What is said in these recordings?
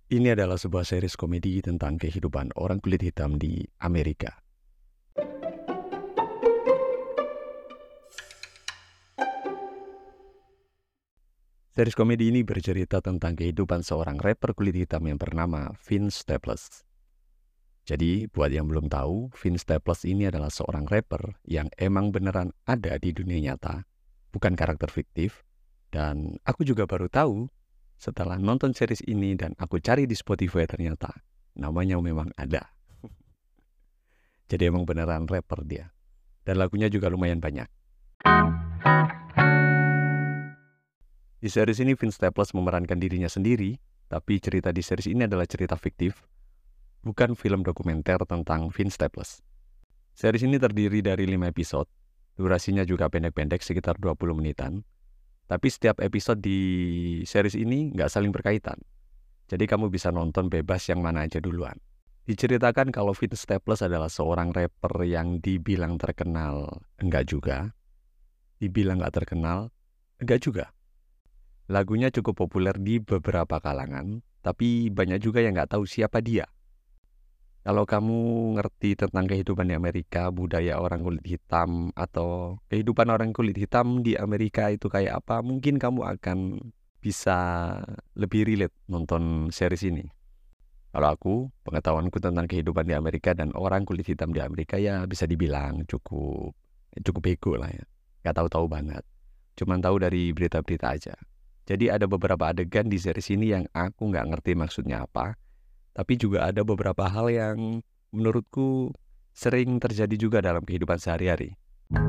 Ini adalah sebuah series komedi tentang kehidupan orang kulit hitam di Amerika. Series komedi ini bercerita tentang kehidupan seorang rapper kulit hitam yang bernama Vince Staples. Jadi, buat yang belum tahu, Vince Staples ini adalah seorang rapper yang emang beneran ada di dunia nyata, bukan karakter fiktif. Dan aku juga baru tahu setelah nonton series ini dan aku cari di Spotify ternyata namanya memang ada. Jadi emang beneran rapper dia. Dan lagunya juga lumayan banyak. Di series ini Vince Staples memerankan dirinya sendiri, tapi cerita di series ini adalah cerita fiktif, bukan film dokumenter tentang Vince Staples. Series ini terdiri dari 5 episode, durasinya juga pendek-pendek sekitar 20 menitan, tapi setiap episode di series ini nggak saling berkaitan. Jadi kamu bisa nonton bebas yang mana aja duluan. Diceritakan kalau Vince Staples adalah seorang rapper yang dibilang terkenal, enggak juga. Dibilang nggak terkenal, enggak juga. Lagunya cukup populer di beberapa kalangan, tapi banyak juga yang nggak tahu siapa dia. Kalau kamu ngerti tentang kehidupan di Amerika, budaya orang kulit hitam, atau kehidupan orang kulit hitam di Amerika itu kayak apa, mungkin kamu akan bisa lebih relate nonton series ini. Kalau aku, pengetahuanku tentang kehidupan di Amerika dan orang kulit hitam di Amerika ya bisa dibilang cukup bego lah ya. Nggak tahu-tahu banget. Cuman tahu dari berita-berita aja. Jadi ada beberapa adegan di series ini yang aku nggak ngerti maksudnya apa. Tapi juga ada beberapa hal yang menurutku sering terjadi juga dalam kehidupan sehari-hari.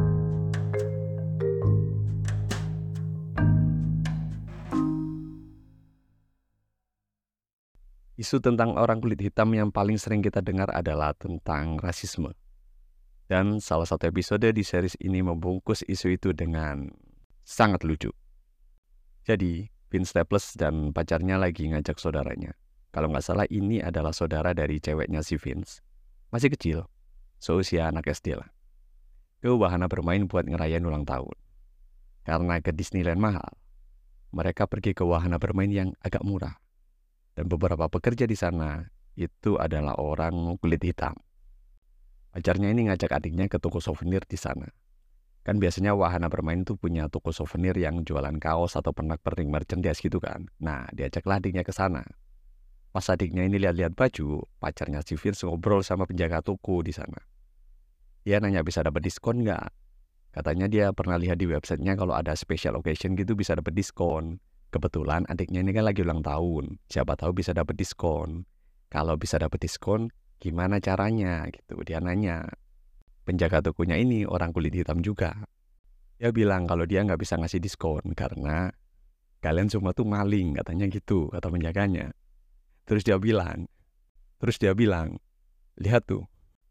Isu tentang orang kulit hitam yang paling sering kita dengar adalah tentang rasisme. Dan salah satu episode di series ini membungkus isu itu dengan sangat lucu. Jadi, Vince Staples dan pacarnya lagi ngajak saudaranya. Kalau nggak salah ini adalah saudara dari ceweknya si Vince. Masih kecil, seusia anak SD lah. Ke wahana bermain buat ngerayain ulang tahun. Karena ke Disneyland mahal, mereka pergi ke wahana bermain yang agak murah. Dan beberapa pekerja di sana itu adalah orang kulit hitam. Pacarnya ini ngajak adiknya ke toko souvenir di sana. Kan biasanya wahana bermain tuh punya toko souvenir yang jualan kaos atau pernak-pernik merchandise gitu kan. Nah, diajaklah adiknya ke sana. Pas adiknya ini lihat-lihat baju, pacarnya si Vince ngobrol sama penjaga toko di sana. Dia nanya bisa dapat diskon nggak? Katanya dia pernah lihat di websitenya kalau ada special occasion gitu bisa dapat diskon. Kebetulan adiknya ini kan lagi ulang tahun. Siapa tahu bisa dapat diskon. Kalau bisa dapat diskon, gimana caranya gitu? Dia nanya. Penjaga tokonya ini orang kulit hitam juga. Dia bilang kalau dia nggak bisa ngasih diskon karena kalian semua tuh maling, katanya gitu, kata penjaganya. Terus dia bilang, lihat tuh,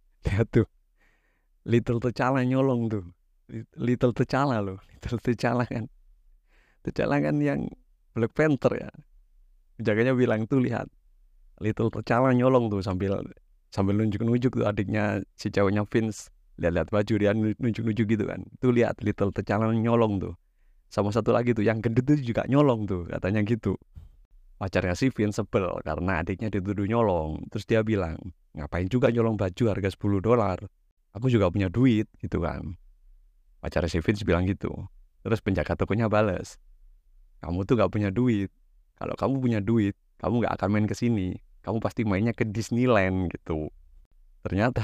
Little T'Challa nyolong tuh. Little T'Challa loh, Little T'Challa kan yang Black Panther ya. Penjaganya bilang tuh lihat, Little T'Challa nyolong tuh sambil nunjuk-nunjuk tuh adiknya si ceweknya Vince. Lihat-lihat baju dia nunjuk-nunjuk gitu kan. Tuh lihat Little T'Challa nyolong tuh. Sama satu lagi tuh yang gendut tuh juga nyolong tuh, katanya gitu. Pacarnya si Vince sebel karena adiknya dituduh nyolong. Terus dia bilang, ngapain juga nyolong baju harga $10? Aku juga punya duit gitu kan. Pacarnya si Vince bilang gitu. Terus penjaga tokonya bales, kamu tuh gak punya duit. Kalau kamu punya duit, kamu gak akan main ke sini. Kamu pasti mainnya ke Disneyland gitu. Ternyata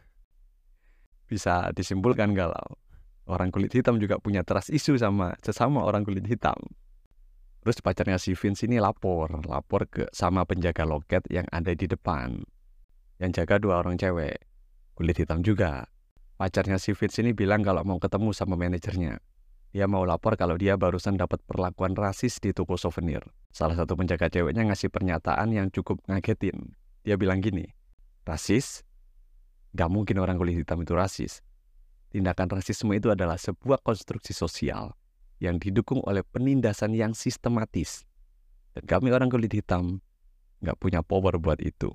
bisa disimpulkan kalau orang kulit hitam juga punya trust issue sama sesama orang kulit hitam. Terus pacarnya si Vince ini lapor ke sama penjaga loket yang ada di depan. Yang jaga 2 orang cewek, kulit hitam juga. Pacarnya si Vince ini bilang kalau mau ketemu sama manajernya. Dia mau lapor kalau dia barusan dapat perlakuan rasis di toko souvenir. Salah satu penjaga ceweknya ngasih pernyataan yang cukup ngagetin. Dia bilang gini, rasis? Gak mungkin orang kulit hitam itu rasis. Tindakan rasisme itu adalah sebuah konstruksi sosial yang didukung oleh penindasan yang sistematis. Dan kami orang kulit hitam gak punya power buat itu.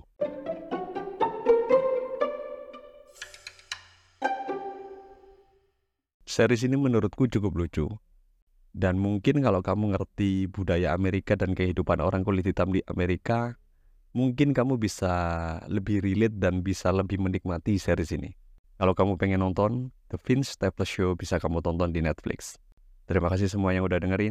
Series ini menurutku cukup lucu. Dan mungkin kalau kamu ngerti budaya Amerika dan kehidupan orang kulit hitam di Amerika, mungkin kamu bisa lebih relate dan bisa lebih menikmati series ini. Kalau kamu pengen nonton, The Vince Staples Show bisa kamu tonton di Netflix. Terima kasih semua yang udah dengerin.